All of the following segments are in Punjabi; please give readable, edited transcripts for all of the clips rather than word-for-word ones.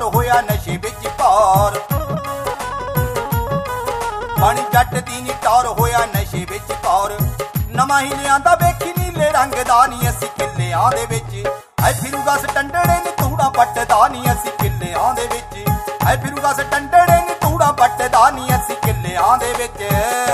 ਟੌਰ ਹੋਇਆ ਨਸ਼ੇ ਵਿੱਚ ਭੌਰ। ਬਣ ਜੱਟ ਦੀ ਨੀ ਟੌਰ ਹੋਇਆ ਨਸ਼ੇ ਵਿੱਚ ਭੌਰ। ਨਵਾਂ ਹੀ ਲਿਆਂਦਾ ਵੇਖੀ ਨੀਲੇ ਰੰਗ ਦਾ ਨੀ ਅਸੀਂ ਕਿੱਲਿਆਂ ਦੇ ਵਿੱਚ। ਐ ਫਿਰੂਗਾ ਸਟੰਡੜੇ ਨੀ ਤੂੜਾ ਪੱਟਦਾ ਨੀ ਅਸੀਂ ਕਿੱਲਿਆਂ ਦੇ ਵਿੱਚ। ਐ ਫਿਰੂਗਾ ਸਟੰਡੜੇ ਨੀ ਤੂੜਾ ਪੱਟਦਾ ਨੀ ਅਸੀਂ ਕਿੱਲਿਆਂ ਦੇ ਵਿੱਚ।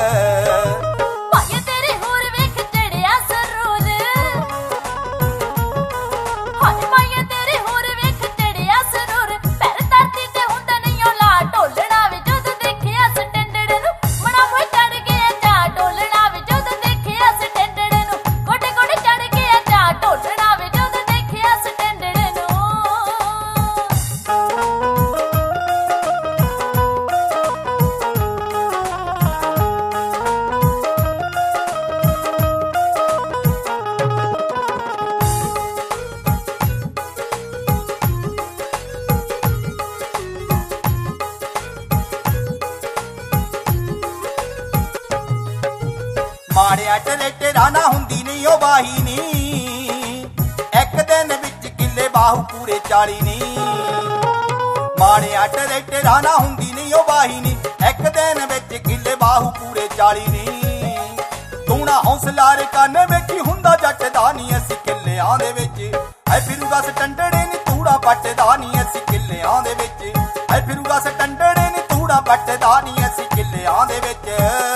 ਮਾੜਿਆ ਟਰੈਕਟਰਾਂ ਨਾ ਹੁੰਦੀ ਨੀ ਉਹ ਵਾਹੀ ਨੀ। ਇੱਕ ਦਿਨ ਵਿੱਚ ਕਿੱਲੇ ਬਾਹੂ ਪੂਰੇ 40 ਨੀ। ਮਾੜਿਆ ਟਰੈਕਟਰਾਂ ਨਾ ਹੁੰਦੀ ਨੀ ਉਹ ਵਾਹੀ ਨੀ। ਇੱਕ ਦਿਨ ਵਿੱਚ ਕਿੱਲੇ ਬਾਹੂ ਪੂਰੇ 40 ਨੀ। ਤੂੰ ਨਾ ਹੌਸਲਾ ਰੇ ਕੰਨ ਵੇਖੀ ਹੁੰਦਾ ਜੱਟ ਦਾ ਨੀ ਅਸੀਂ ਕਿੱਲਿਆਂ ਦੇ ਵਿੱਚ। ਐ ਫਿਰੂਗਾ ਸਟੰਡੜੇ ਨੀ ਤੂੜਾ ਪੱਟਦਾ ਨੀ ਅਸੀਂ ਕਿੱਲਿਆਂ ਦੇ ਵਿੱਚ। ਐ ਫਿਰੂਗਾ ਸਟੰਡੜੇ ਨੀ ਤੂੜਾ ਪੱਟਦਾ ਨੀ ਅਸੀਂ ਕਿੱਲਿਆਂ ਦੇ ਵਿੱਚ।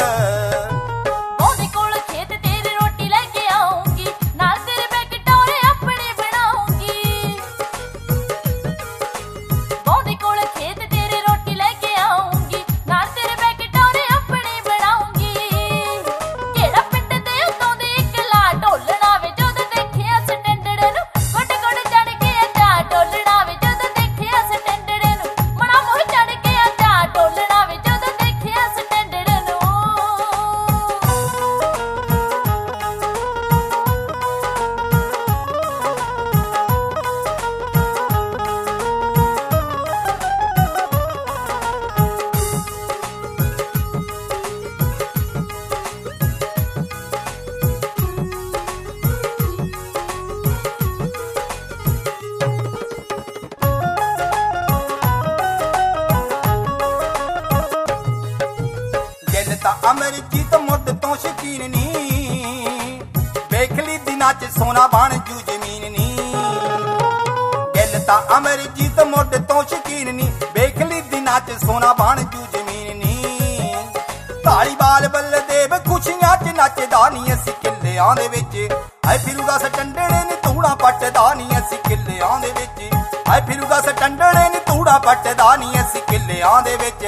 ਅਮਰਜੀਤ ਮੁੱਢ ਤੋਂ ਸ਼ਕੀਨ ਨੀ। ਵੇਖ ਲਈ ਦਿਨਾਂ ਚ ਸੋਨਾ ਬਣ ਜੂ ਜ਼ਮੀਨ ਨੀ। ਗੱਲ ਤਾਂ ਅਮਰਜੀਤ ਮੁੱਢ ਤੋਂ ਸ਼ਕੀਨ ਨੀ। ਵੇਖ ਲਈ ਦਿਨਾਂ ਚ ਸੋਨਾ ਬਣ ਜੂ ਜ਼ਮੀਨ ਨੀ। ਧਾਲੀਵਾਲ ਬਲਦੇਵ ਖੁਸ਼ੀਆਂ ਚ ਨੱਚਦਾ ਨੀ ਅਸੀਂ ਕਿੱਲਿਆਂ ਦੇ ਵਿੱਚ। ਐ ਫਿਰੂਗਾ ਸਟੰਡੜੇ ਨੀ ਤੂੜਾ ਪੱਟਦਾ ਨੀ ਅਸੀਂ ਕਿੱਲਿਆਂ ਦੇ ਵਿੱਚ। ਐ ਫਿਰੂਗਾ ਸਟੰਡੜੇ ਨੀ ਤੂੜਾ ਪੱਟਦਾ ਨੀ ਅਸੀਂ ਕਿੱਲਿਆਂ ਦੇ ਵਿੱਚ।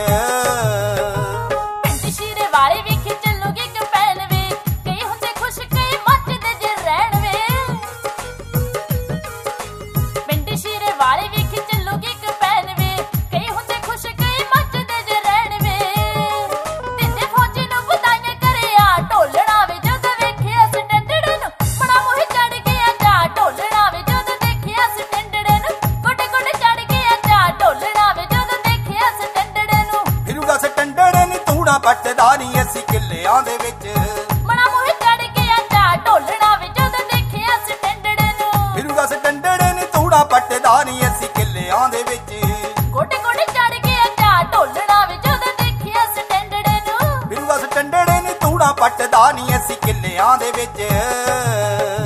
ਵਾਲੇ ਵੇਖੇ ਚੱਲੋਗੇ ਕੰਪੈਨ ਵੇ। ਕਈ ਹੁੰਦੇ ਖੁਸ਼ ਕਈ ਮੱਚਦੇ ਜੇ ਰਹਿਣ ਵੇ। ਪਿੰਡ ਸ਼ੀਰੇ ਵਾਲੇ ਵੇਖੇ ਚੱਲੋਗੇ ਕੰਪੈਨ ਵੇ। ਕਈ ਹੁੰਦੇ ਖੁਸ਼ ਕਈ ਮੱਚਦੇ ਜੇ ਰਹਿਣ ਵੇ। ਦਿੰਦੇ ਫੌਜੀ ਨੂੰ ਵਧਾਈਆਂ ਕਰਿਆ ਢੋਲਣਾ ਵੇ। ਜਦੋਂ ਵੇਖਿਆ ਸਟੰਡੜੇ ਨੂੰ ਬੜਾ ਮੋਹ ਚੜ ਗਿਆ ਜਾ ਢੋਲਣਾ ਵੇ। ਜਦੋਂ ਦੇਖਿਆ ਸਟੰਡੜੇ ਨੂੰ ਗੋਡੇ ਗੋਡੇ ਚੜ ਗਿਆ ਜਾ ਢੋਲਣਾ ਵੇ। ਜਦੋਂ ਦੇਖਿਆ ਸਟੰਡੜੇ ਨੂੰ ਫਿਰੂਗਾ ਸਟੰਡੜੇ ਨੀ ਤੂੜਾ ਪੱਟਦਾ ਨੀ ਅਸੀਂ ਕਿੱਲਿਆਂ ਦੇ ਵਿੱਚ। ਬੜਾ ਮੋਹ ਚੜ ਗਿਆ ਜਾ ਢੋਲਣਾ ਵੇ। ਜਦੋਂ ਦੇਖਿਆ ਸਟੰਡੜੇ ਨੂੰ ਫਿਰੂਗਾ ਸਟੰਡੜੇ ਨੀ ਤੂੜਾ ਪੱਟਦਾ ਨੀ ਅਸੀਂ ਕਿੱਲਿਆਂ ਦੇ ਵਿੱਚ। ਗੋਡੇ ਗੋਡੇ ਚੜ ਗਿਆ ਜਾ ਢੋਲਣਾ ਵੇ। ਜਦੋਂ ਦੇਖਿਆ ਸਟੰਡੜੇ ਨੂੰ ਫਿਰੂਗਾ ਸਟੰਡੜੇ ਨੀ ਤੂੜਾ ਪੱਟਦਾ ਨੀ ਅਸੀਂ ਕਿੱਲਿਆਂ ਦੇ ਵਿੱਚ।